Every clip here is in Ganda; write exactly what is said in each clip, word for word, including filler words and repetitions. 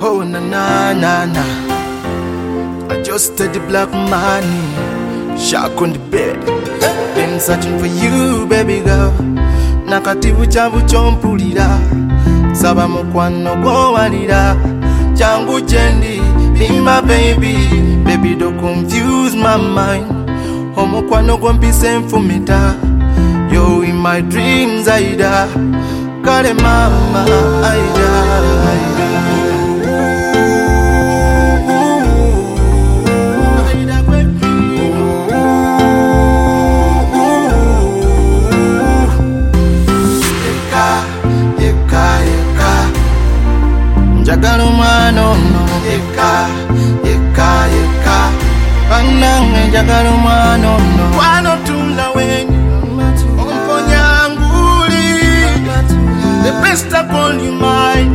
Oh na na na na, I just did the black money, shark on the bed. Been searching for you, baby girl. Nakativu chavu chompulira, saba mukwano gwo walira. Changu chendi, be my baby. Baby don't confuse my mind. Omukwano gwo mpise nfumita. Yo in my dreams aida. Kale mama aida aida. Njagala omwana ono yeka yeka yeka banange njagala omwana ono wano tula wenyu omponyanguli the best I call you mine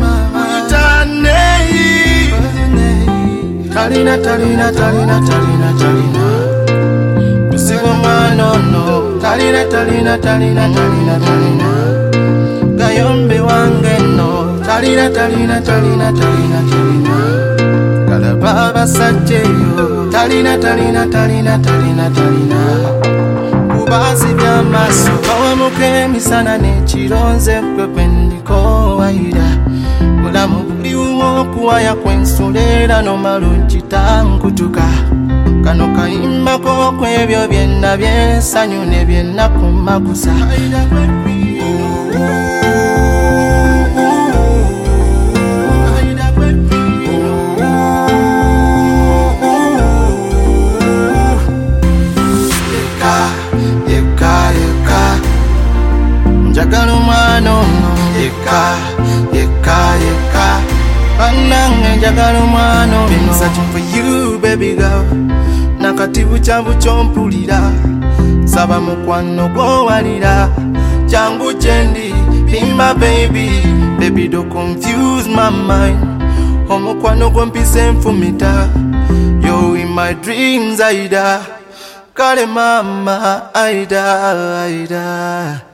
utanei talina talina talina talina talina tusigo omwana ono talina talina talina talina talina gayombe wange no talina talina talina talina talina kala baba sajeyo talina talina talina talina talina kubazi bya maso bawamuke misana ne chironze kwependiko waida ulamu buli umo kuwaya kwensulera no malunchi tankutuka kano kayimba ko kwebyo byenna byensanyu ne byenna kumagusa njagala omwana ono yeka yeka yeka banange njagala omwana ono. Been searching for you baby girl. Nakativu chavu chompulira, saba mukwano gwo walira. Changu chendi, be my baby. Baby don't confuse my mind. Omukwano gwo mpise nfumita. Yo in my dreams aida. Kale mama aida aida.